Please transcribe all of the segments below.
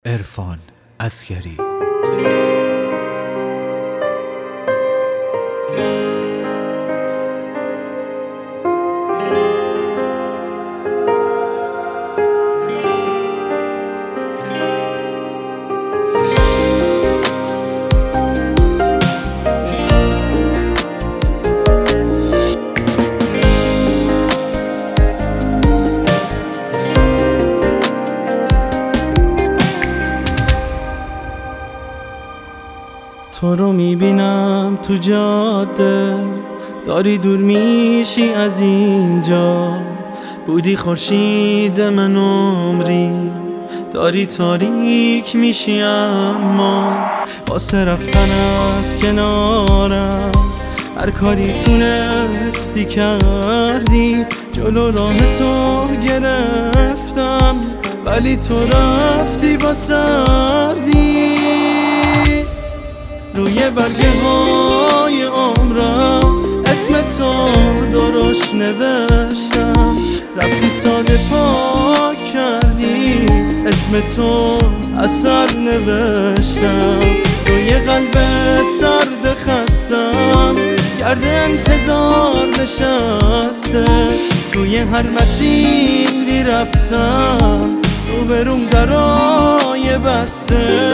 عرفان عسگری. تو رو میبینم تو جاده، داری دور میشی از اینجا. بودی خورشید من عمری، داری تاریک میشی اما واسه رفتن از کنارم هر کاری تونستی کردی. جلو راه تو گرفتم ولی تو رفتی با سردی. روی برگه های عمرم اسم تو درشت نوشتم، رفتی ساده پاک کردی اسم تو اثر نوشتم. روی قلب سرد خستم گرد انتظار نشسته، توی هر مسیری رفتم رو بروم درای بسته.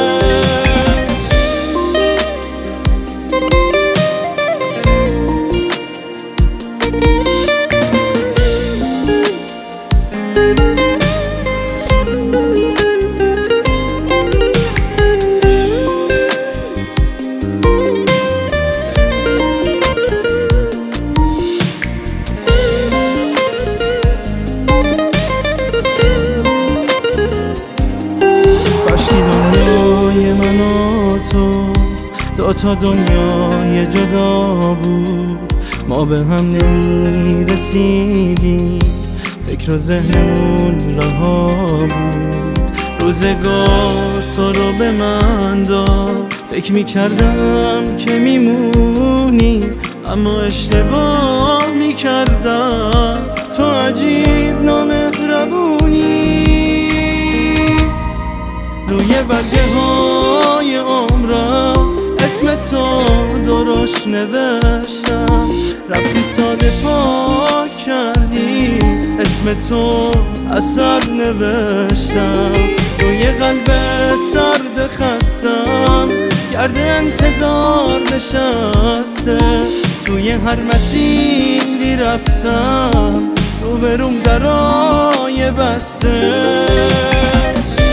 دنیای من و تو دو تا دنیای جدا بود، ما به هم نمیرسیدیم، فکر و ذهنمون رها بود. روزگار تو رو به من داد، فکر میکردم که میمونی اما اشتباه میکردم. تو عجیب نامهربونی، روی برگه های عمرم اسم تو درشت نوشتم، رفتی ساده پاک کردی اسم تو اثر نوشتم. روی قلب سرد خستم گرد انتظار نشسته، توی هر مسیری رفتم رو بروم درای بسته.